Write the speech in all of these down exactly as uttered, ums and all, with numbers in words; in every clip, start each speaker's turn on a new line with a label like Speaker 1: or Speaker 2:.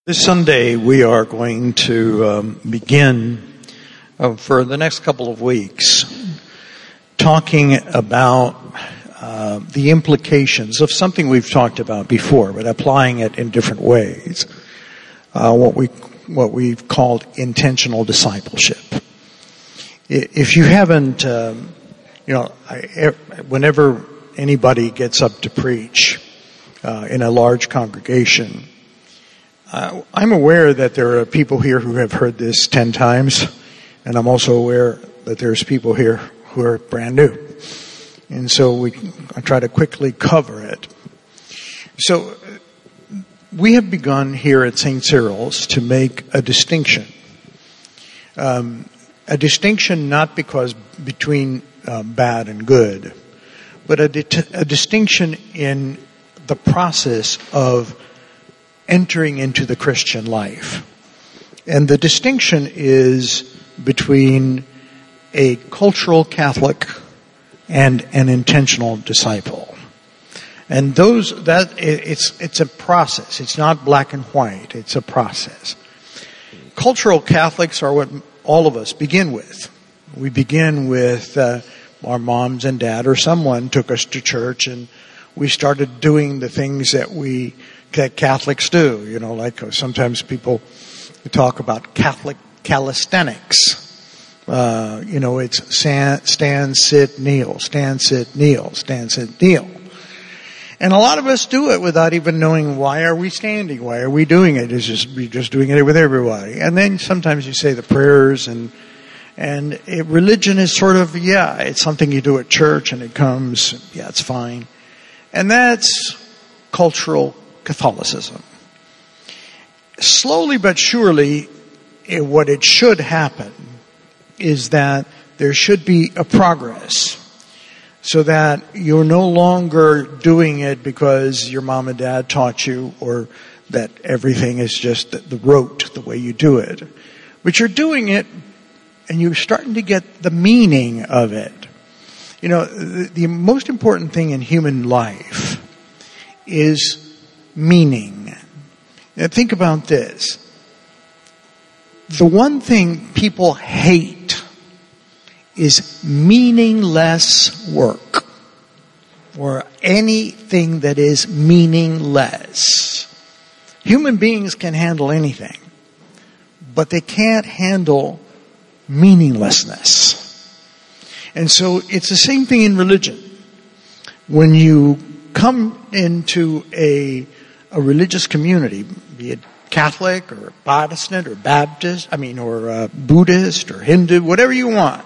Speaker 1: This Sunday we are going to um, begin uh, for the next couple of weeks talking about uh, the implications of something we've talked about before, but applying it in different ways. Uh, what we what we've called intentional discipleship. If you haven't, um, you know, I, whenever anybody gets up to preach uh, in a large congregation, Uh, I'm aware that there are people here who have heard this ten times, and I'm also aware that there's people here who are brand new. And so we I try to quickly cover it. So we have begun here at Saint Cyril's to make a distinction. Um, a distinction not because between uh, bad and good, but a, di- a distinction in the process of entering into the Christian life. And the distinction is between a cultural Catholic and an intentional disciple. And those, that, it's, it's a process. It's not black and white. It's a process. Cultural Catholics are what all of us begin with. We begin with, uh, our moms and dad or someone took us to church and we started doing the things that we that Catholics do, you know, like sometimes people talk about Catholic calisthenics. Uh, you know, it's stand, sit, kneel, stand, sit, kneel, stand, sit, kneel. And a lot of us do it without even knowing why are we standing, why are we doing it. It's just, we're just doing it with everybody. And then sometimes you say the prayers and, and it, religion is sort of, yeah, it's something you do at church and it comes, yeah, it's fine. And that's cultural Catholicism. Slowly but surely, it, what it should happen is that there should be a progress so that you're no longer doing it because your mom and dad taught you or that everything is just the, the rote, the way you do it. But you're doing it and you're starting to get the meaning of it. You know, the, the most important thing in human life is meaning. Now think about this. The one thing people hate is meaningless work or anything that is meaningless. Human beings can handle anything, but they can't handle meaninglessness. And so it's the same thing in religion. When you come into a a religious community, be it Catholic or Protestant or Baptist, I mean, or uh, Buddhist or Hindu, whatever you want,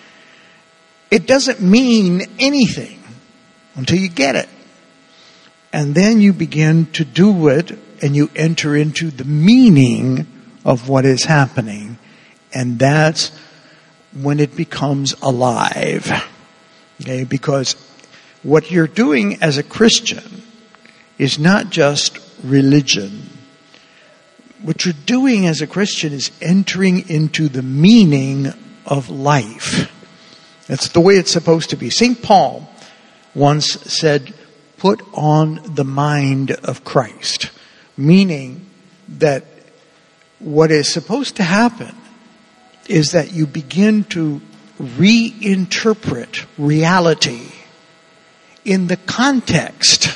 Speaker 1: it doesn't mean anything until you get it. And then you begin to do it and you enter into the meaning of what is happening. And that's when it becomes alive. Okay, because what you're doing as a Christian is not just religion. What you're doing as a Christian is entering into the meaning of life. That's the way it's supposed to be. Saint Paul once said, put on the mind of Christ. Meaning that what is supposed to happen is that you begin to reinterpret reality in the context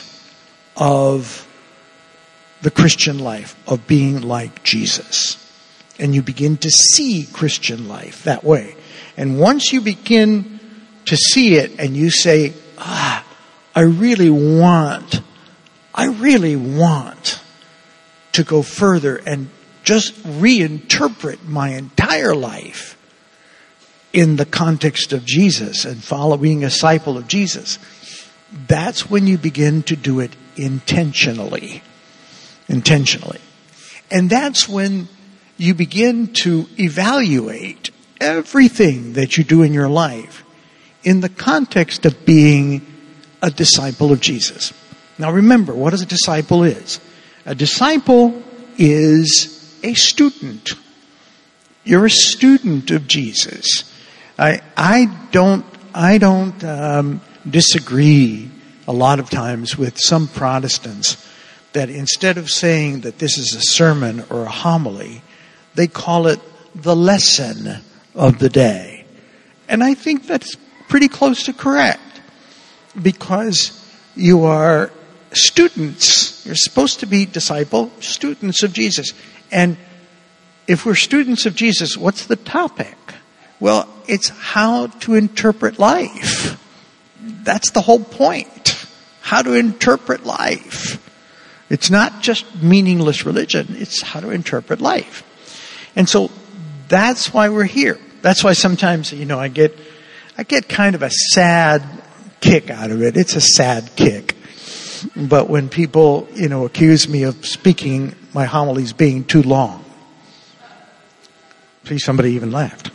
Speaker 1: of the Christian life, of being like Jesus. And you begin to see Christian life that way. And once you begin to see it and you say, ah, I really want, I really want to go further and just reinterpret my entire life in the context of Jesus and follow being a disciple of Jesus. That's when you begin to do it intentionally. Intentionally. And that's when you begin to evaluate everything that you do in your life in the context of being a disciple of Jesus. Now remember, what a disciple is. A disciple is a student. You're a student of Jesus. I, I don't, I don't, um, disagree a lot of times with some Protestants that instead of saying that this is a sermon or a homily, they call it the lesson of the day. And I think that's pretty close to correct, because you are students. You're supposed to be disciple, students of Jesus. And if we're students of Jesus, what's the topic? Well, it's how to interpret life. That's the whole point. How to interpret life. It's not just meaningless religion. It's how to interpret life. And so that's why we're here. That's why sometimes, you know, I get, I get kind of a sad kick out of it. It's a sad kick. But when people, you know, accuse me of speaking my homilies being too long. See, somebody even laughed.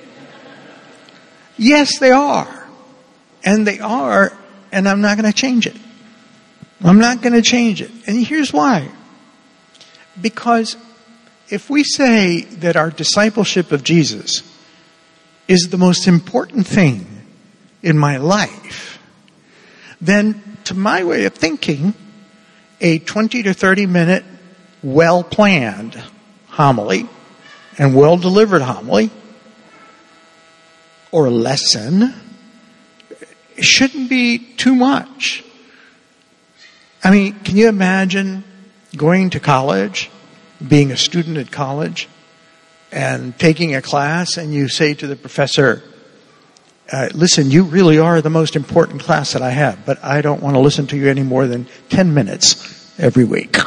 Speaker 1: Yes, they are. And they are, and I'm not going to change it. I'm not going to change it. And here's why. Because if we say that our discipleship of Jesus is the most important thing in my life, then to my way of thinking, a twenty to thirty minute well-planned homily and well-delivered homily or lesson shouldn't be too much. I mean, can you imagine going to college, being a student at college, and taking a class, and you say to the professor, uh, listen, you really are the most important class that I have, but I don't want to listen to you any more than ten minutes every week.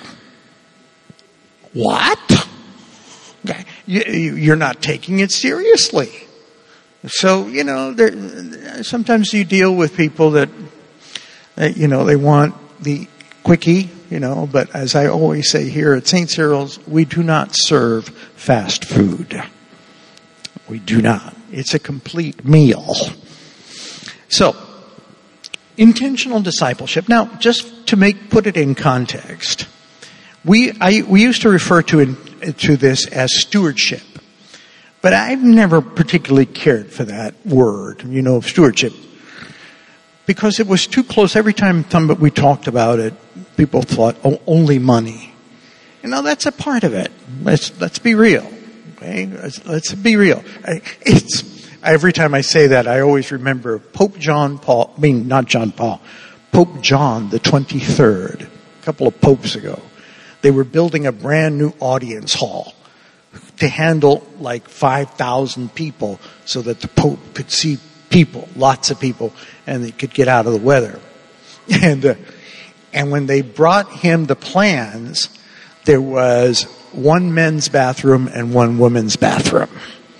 Speaker 1: What? Okay. You, you're not taking it seriously. So, you know, there, sometimes you deal with people that, that, you know, they want the quickie, you know, but as I always say here at Saint Cyril's, we do not serve fast food. We do not. It's a complete meal. So, intentional discipleship. Now, just to make, put it in context, we, I, we used to refer to, in, to this as stewardship. But I've never particularly cared for that word, you know, of stewardship. Because it was too close. Every time we talked about it, people thought, oh, only money. You know, that's a part of it. Let's, let's be real. Okay? Let's, let's be real. It's, every time I say that, I always remember Pope John Paul, I mean, not John Paul, Pope John the twenty-third, a couple of popes ago. They were building a brand new audience hall to handle like five thousand people so that the Pope could see people, lots of people, and they could get out of the weather. And, uh, and when they brought him the plans, there was one men's bathroom and one women's bathroom.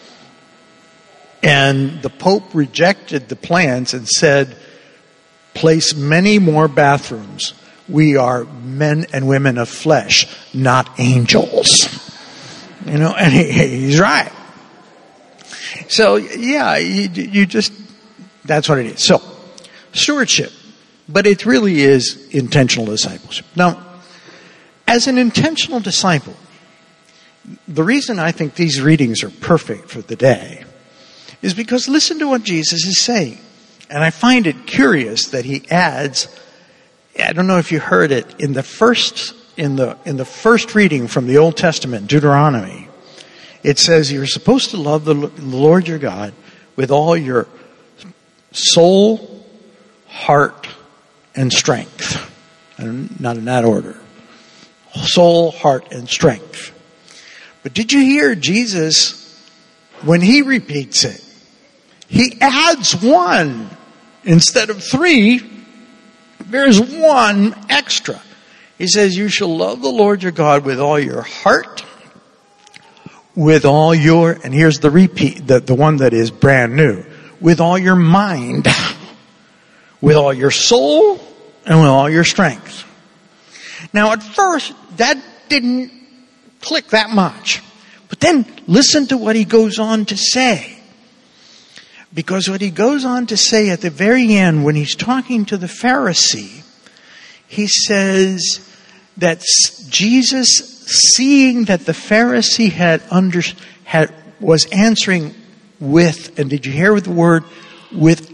Speaker 1: And the Pope rejected the plans and said, place many more bathrooms. We are men and women of flesh, not angels. You know, and he, he's right. So, yeah, you, you just, that's what it is. So, stewardship. But it really is intentional discipleship. Now, as an intentional disciple, the reason I think these readings are perfect for the day is because listen to what Jesus is saying. And I find it curious that he adds, I don't know if you heard it, in the first, in the, in the first reading from the Old Testament, Deuteronomy, it says you're supposed to love the Lord your God with all your soul, heart, and strength. And not in that order. Soul, heart, and strength. But did you hear Jesus, when he repeats it, he adds one instead of three. There's one extra. He says, you shall love the Lord your God with all your heart, with all your, and here's the repeat, the, the one that is brand new, with all your mind, with all your soul, and with all your strength. Now at first, that didn't click that much. But then listen to what he goes on to say. Because what he goes on to say at the very end, when he's talking to the Pharisee, he says that Jesus, seeing that the Pharisee had under, had was answering with, and did you hear the word, with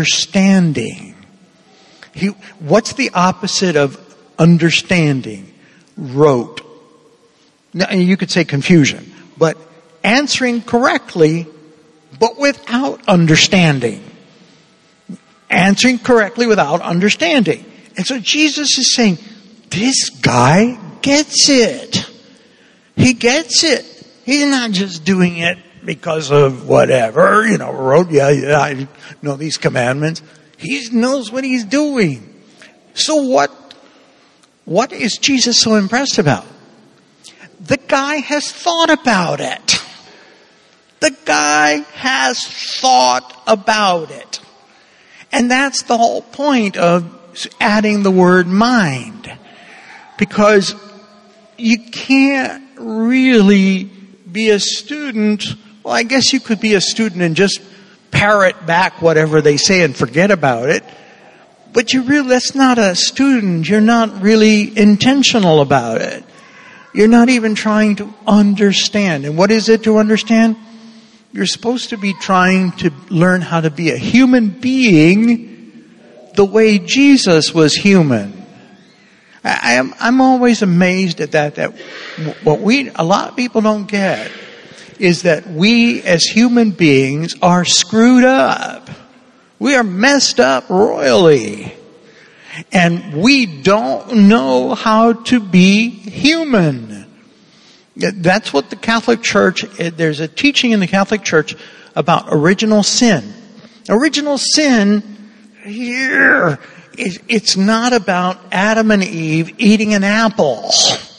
Speaker 1: understanding? He, what's the opposite of understanding? wrote. Now, you could say confusion, but answering correctly, but without understanding. Answering correctly without understanding. And so Jesus is saying, this guy gets it. He gets it. He's not just doing it because of whatever, you know, wrote, yeah, yeah, I know these commandments. He knows what he's doing. So what, what is Jesus so impressed about? The guy has thought about it. The guy has thought about it. And that's the whole point of adding the word mind. Because you can't really be a student. Well, I guess you could be a student and just parrot back whatever they say and forget about it. But you really, that's not a student. You're not really intentional about it. You're not even trying to understand. And what is it to understand? You're supposed to be trying to learn how to be a human being the way Jesus was human. I am, I'm always amazed at that, that what we, a lot of people don't get is that we as human beings are screwed up. We are messed up royally. And we don't know how to be human. That's what the Catholic Church, there's a teaching in the Catholic Church about original sin. Original sin here, it's not about Adam and Eve eating an apple.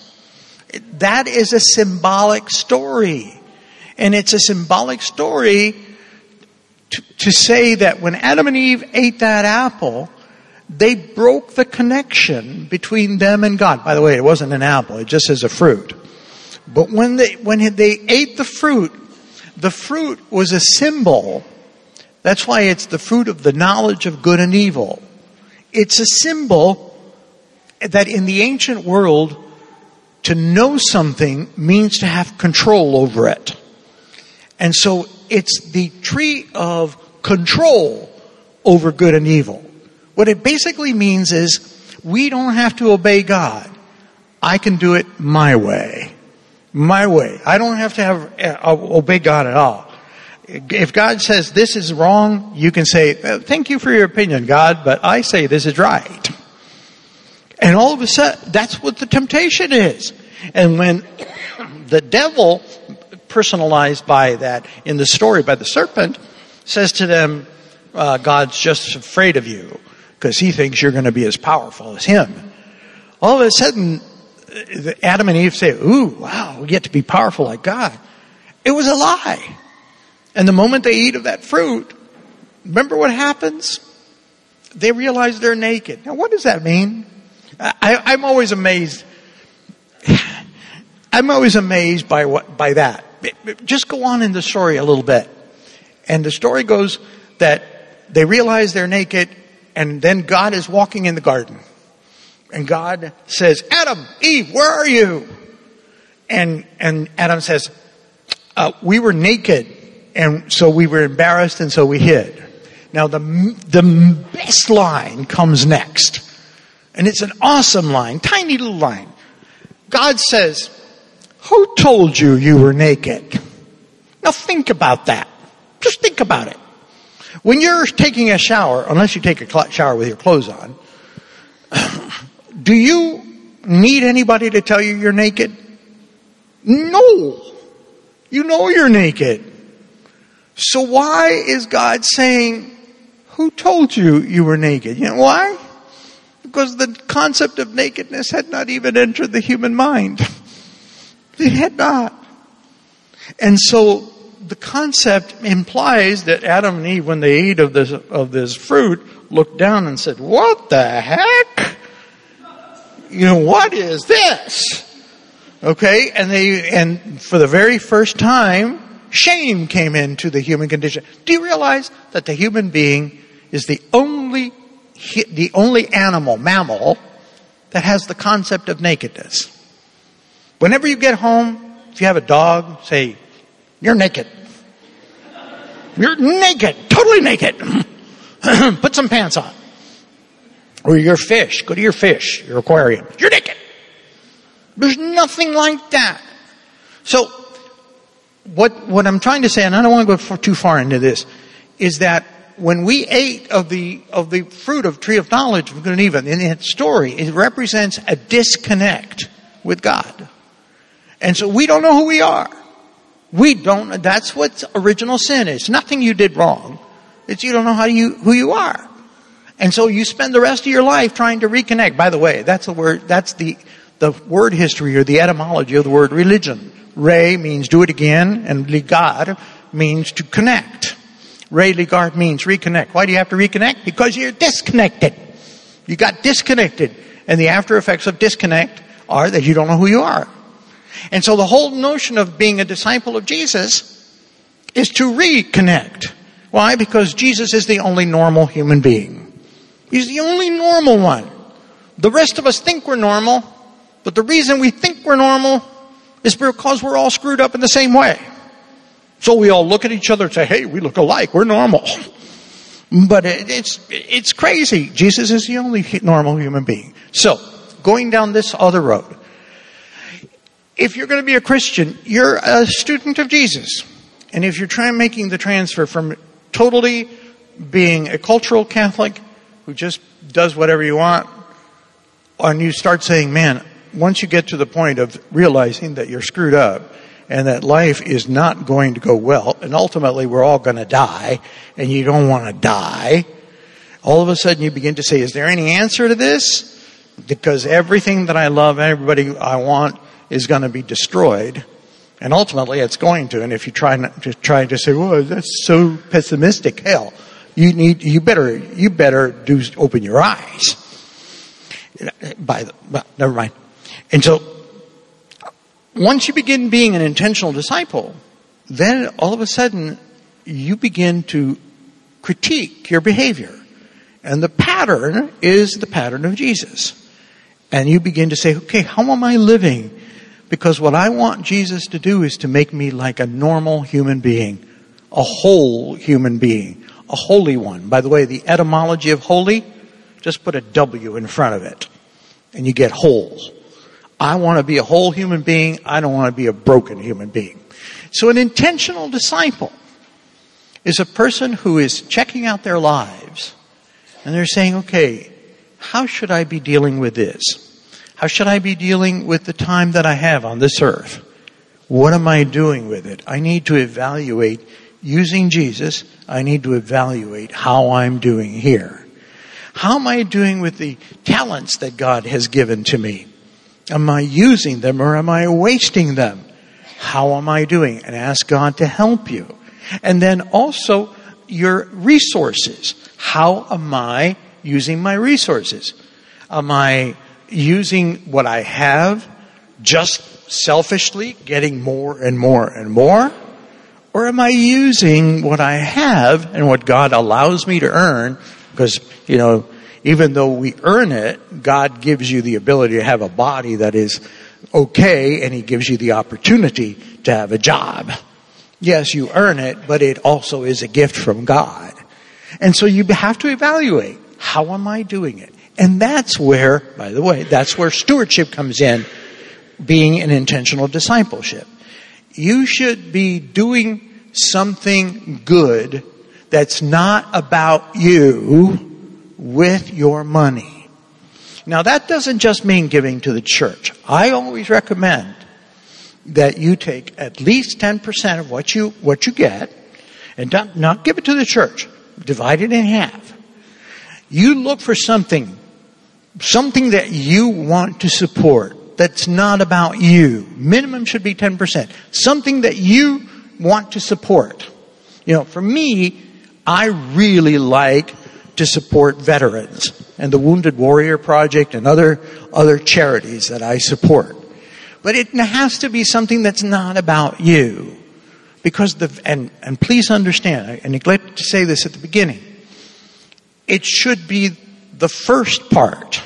Speaker 1: That is a symbolic story. And it's a symbolic story to, to say that when Adam and Eve ate that apple, they broke the connection between them and God. By the way, it wasn't an apple, it just is a fruit. But when they, when they ate the fruit, the fruit was a symbol. That's why it's the fruit of the knowledge of good and evil. It's a symbol that in the ancient world, to know something means to have control over it. And so it's the tree of control over good and evil. What it basically means is we don't have to obey God. I can do it my way. My way. I don't have to have uh, obey God at all. If God says this is wrong, you can say, thank you for your opinion, God, but I say this is right. And all of a sudden, that's what the temptation is. And when the devil, personalized by that in the story by the serpent, says to them, uh, God's just afraid of you because he thinks you're going to be as powerful as him. All of a sudden, Adam and Eve say, ooh, wow, we get to be powerful like God. It was a lie. And the moment they eat of that fruit, remember what happens? They realize they're naked. Now, what does that mean? I, I'm always amazed. I'm always amazed by what, by that. Just go on in the story a little bit. And the story goes that they realize they're naked, and then God is walking in the garden. And God says, Adam, Eve, where are you? And, and Adam says, uh, we were naked. And so we were embarrassed, and so we hid. Now the, the best line comes next. And it's an awesome line, tiny little line. God says, who told you you were naked? Now think about that. Just think about it. When you're taking a shower, unless you take a shower with your clothes on, do you need anybody to tell you you're naked? No. You know you're naked. So why is God saying, who told you you were naked? You know why? Because the concept of nakedness had not even entered the human mind. It had not. And so the concept implies that Adam and Eve, when they ate of this, of this fruit, looked down and said, what the heck? You know, what is this? Okay, and they, and for the very first time, shame came into the human condition. Do you realize that the human being is the only, the only animal, mammal, that has the concept of nakedness? Whenever you get home, if you have a dog, say, you're naked. You're naked, totally naked. Put some pants on. Or your fish, go to your fish, your aquarium. You're naked. There's nothing like that. So, what, what I'm trying to say, and I don't want to go for, too far into this, is that when we ate of the, of the fruit of tree of knowledge of good and evil, in its story, it represents a disconnect with God. And so we don't know who we are. We don't, that's what original sin is. Nothing you did wrong. It's you don't know how you, who you are. And so you spend the rest of your life trying to reconnect. By the way, that's the word, that's the, the word history or the etymology of the word religion. Re means do it again, and ligar means to connect. Re ligar means reconnect. Why do you have to reconnect? Because you're disconnected. You got disconnected. And the after effects of disconnect are that you don't know who you are. And so the whole notion of being a disciple of Jesus is to reconnect. Why? Because Jesus is the only normal human being. He's the only normal one. The rest of us think we're normal, but the reason we think we're normal is because we're all screwed up in the same way. So we all look at each other and say, hey, we look alike, we're normal. But it, it's, it's crazy. Jesus is the only normal human being. So, going down this other road. If you're going to be a Christian, you're a student of Jesus. And if you're trying making the transfer from totally being a cultural Catholic who just does whatever you want, and you start saying, man, once you get to the point of realizing that you're screwed up and that life is not going to go well, and ultimately we're all going to die, and you don't want to die, all of a sudden you begin to say, is there any answer to this? Because everything that I love, everybody I want, is going to be destroyed. And ultimately it's going to. And if you try not to try to say, well, that's so pessimistic, hell, you need, you better, you better do, open your eyes. By the, well, never mind. And so, once you begin being an intentional disciple, then all of a sudden, you begin to critique your behavior. And the pattern is the pattern of Jesus. And you begin to say, okay, how am I living? Because what I want Jesus to do is to make me like a normal human being, a whole human being, a holy one. By the way, the etymology of holy, just put a W in front of it, and you get whole. I want to be a whole human being. I don't want to be a broken human being. So an intentional disciple is a person who is checking out their lives, and they're saying, okay, how should I be dealing with this? How should I be dealing with the time that I have on this earth? What am I doing with it? I need to evaluate, using Jesus, I need to evaluate how I'm doing here. How am I doing with the talents that God has given to me? Am I using them or am I wasting them? How am I doing? And ask God to help you. And then also your resources. How am I using my resources? Am I using what I have just selfishly, getting more and more and more? Or am I using what I have and what God allows me to earn? Because, you know, even though we earn it, God gives you the ability to have a body that is okay, and He gives you the opportunity to have a job. Yes, you earn it, but it also is a gift from God. And so you have to evaluate, how am I doing it? And that's where, by the way, that's where stewardship comes in, being an intentional discipleship. You should be doing something good that's not about you with your money. Now that doesn't just mean giving to the church. I always recommend that you take at least ten percent of what you, what you get and not, not give it to the church. Divide it in half. You look for something, something that you want to support that's not about you. Minimum should be ten percent. Something that you want to support. You know, for me, I really like to support veterans and the Wounded Warrior Project and other, other charities that I support. But it has to be something that's not about you. Because the, and, and please understand, I neglected to say this at the beginning. It should be the first part.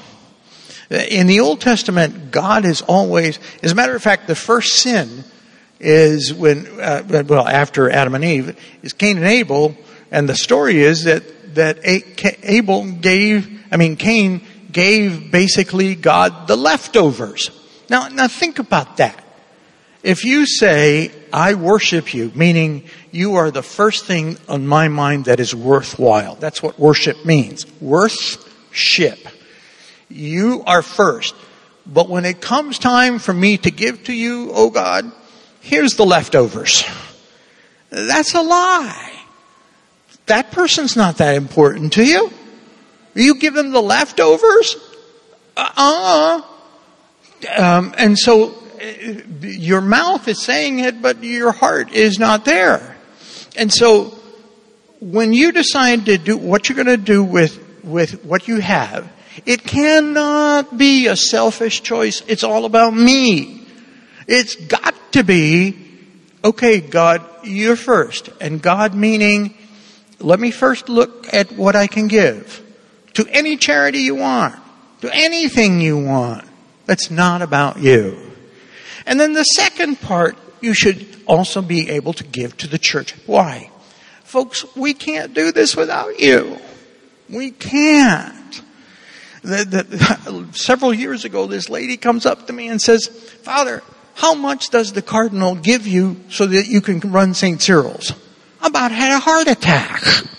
Speaker 1: In the Old Testament, God is always, as a matter of fact, the first sin is when, uh, well, after Adam and Eve, is Cain and Abel, and the story is that, that Abel gave, I mean, Cain gave basically God the leftovers. Now, now think about that. If you say, I worship you, meaning you are the first thing on my mind that is worthwhile. That's what worship means. Worship. You are first. But when it comes time for me to give to you, oh God, here's the leftovers. That's a lie. That person's not that important to you. You give them the leftovers? Uh-uh. Um, and so your mouth is saying it, but your heart is not there. And so when you decide to do what you're going to do with, with what you have, it cannot be a selfish choice. It's all about me. It's got to be, okay, God, you're first. And God meaning, let me first look at what I can give. To any charity you want. To anything you want. That's not about you. And then the second part, you should also be able to give to the church. Why? Folks, we can't do this without you. We can't. The, the, several years ago, this lady comes up to me and says, Father, how much does the cardinal give you so that you can run Saint Cyril's? I about had a heart attack.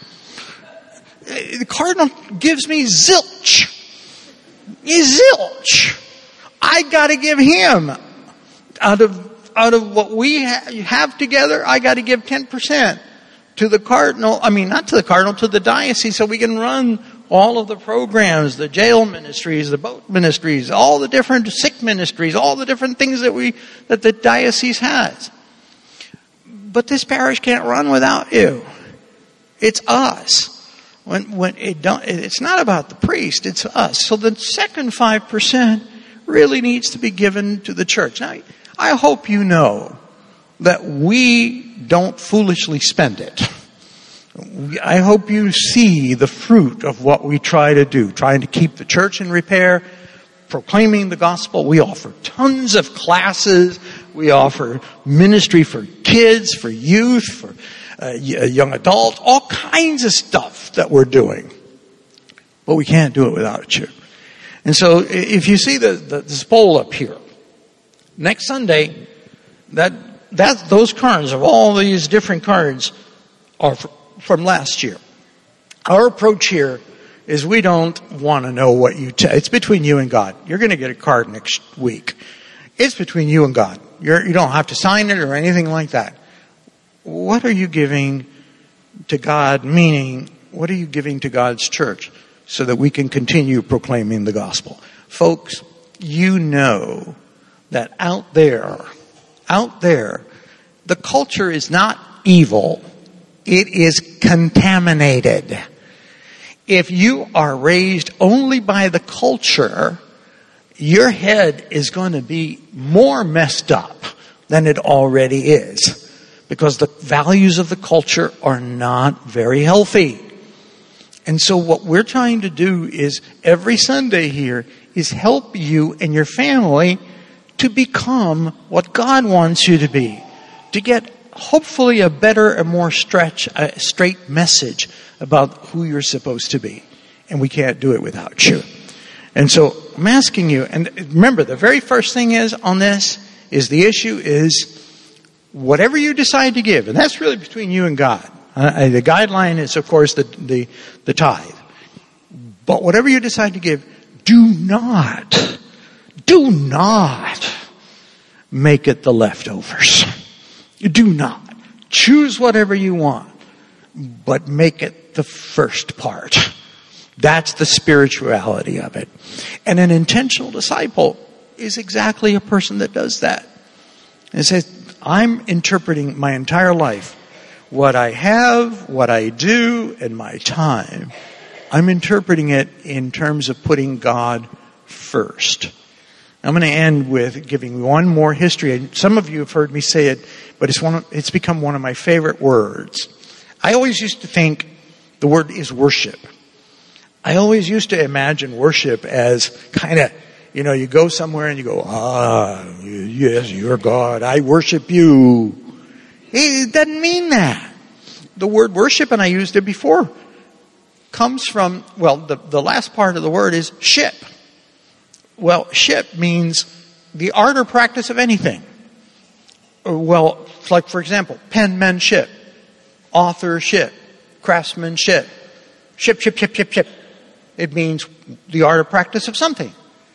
Speaker 1: The cardinal gives me zilch. Zilch. I got to give him. Out of out of what we ha- have together, I got to give ten percent to the cardinal. I mean, not to the cardinal, to the diocese, so we can run all of the programs, the jail ministries, the boat ministries, all the different sick ministries, all the different things that we that the diocese has. But this parish can't run without you. It's us. When when it don't, it's not about the priest, it's us. So the second five percent really needs to be given to the church. Now, I hope you know that we don't foolishly spend it. I hope you see the fruit of what we try to do, trying to keep the church in repair, proclaiming the gospel. We offer tons of classes. We offer ministry for kids, for youth, for uh, young adults, all kinds of stuff that we're doing. But we can't do it without you. And so if you see the, the this poll up here, next Sunday, that that those cards of all these different cards are for, from last year. Our approach here is we don't want to know what you tell. It's between you and God. You're going to get a card next week. It's between you and God. You're, you don't have to sign it or anything like that. What are you giving to God? Meaning, what are you giving to God's church so that we can continue proclaiming the gospel? Folks, you know that out there, out there, the culture is not evil. It is contaminated. If you are raised only by the culture, your head is going to be more messed up than it already is. Because the values of the culture are not very healthy. And so what we're trying to do is every Sunday here is help you and your family to become what God wants you to be. To get hopefully a better and more stretch, uh, straight message about who you're supposed to be. And we can't do it without you. And so I'm asking you, and remember the very first thing is on this is the issue is whatever you decide to give, and that's really between you and God. Uh, the guideline is, of course, the, the, the tithe. But whatever you decide to give, do not, do not make it the leftovers. Do not. Choose whatever you want, but make it the first part. That's the spirituality of it. And an intentional disciple is exactly a person that does that. And says, I'm interpreting my entire life, what I have, what I do, and my time. I'm interpreting it in terms of putting God first. I'm going to end with giving one more history. And some of you have heard me say it, but it's one of, it's become one of my favorite words. I always used to think the word is worship. I always used to imagine worship as kind of, you know, you go somewhere and you go, ah, yes, you're God. I worship you. It doesn't mean that. The word worship, and I used it before, comes from, well, the, the last part of the word is ship. Well, ship means the art or practice of anything. Well, like for example, penmanship, authorship, craftsmanship, ship, ship, ship, ship, ship. It means the art or practice of something.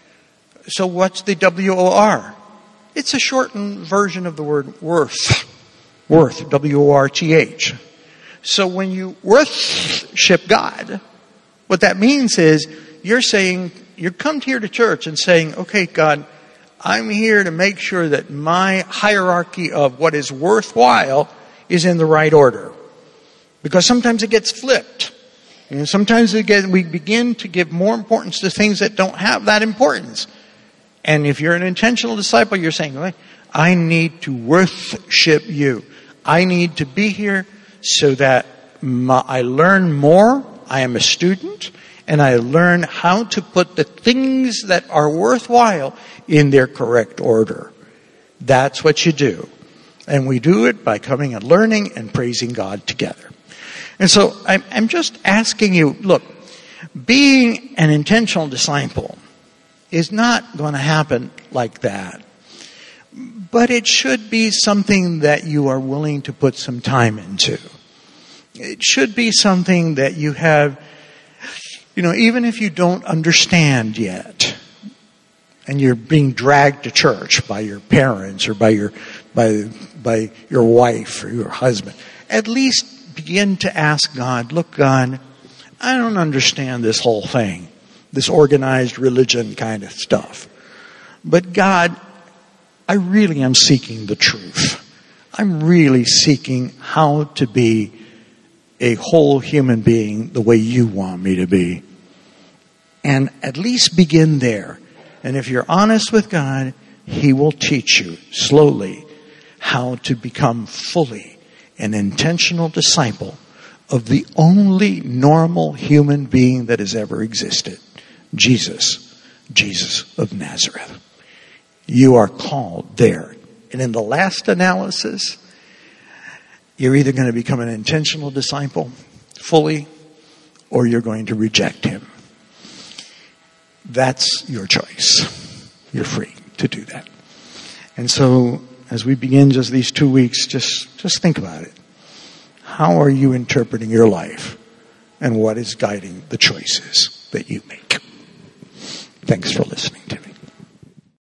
Speaker 1: So what's the W O R? It's a shortened version of the word worth. Worth, W O R T H. So when you worship God, what that means is you're saying, you come here to church and saying, okay, God, I'm here to make sure that my hierarchy of what is worthwhile is in the right order. Because sometimes it gets flipped. You know, sometimes we, get, we begin to give more importance to things that don't have that importance. And if you're an intentional disciple, you're saying, I need to worship you. I need to be here so that my, I learn more. I am a student. And I learn how to put the things that are worthwhile in their correct order. That's what you do. And we do it by coming and learning and praising God together. And so I'm, I'm just asking you, look, being an intentional disciple is not going to happen like that. But it should be something that you are willing to put some time into. It should be something that you have, you know, even if you don't understand yet, and you're being dragged to church by your parents or by your by by your wife or your husband, at least begin to ask God, look, God, I don't understand this whole thing, this organized religion kind of stuff. But God, I really am seeking the truth. I'm really seeking how to be a whole human being the way you want me to be. And at least begin there. And if you're honest with God, He will teach you slowly how to become fully an intentional disciple of the only normal human being that has ever existed. Jesus, Jesus of Nazareth. You are called there. And in the last analysis, you're either going to become an intentional disciple fully, or you're going to reject Him. That's your choice. You're free to do that. And so, as we begin just these two weeks, just, just think about it. How are you interpreting your life? And what is guiding the choices that you make? Thanks for listening to me.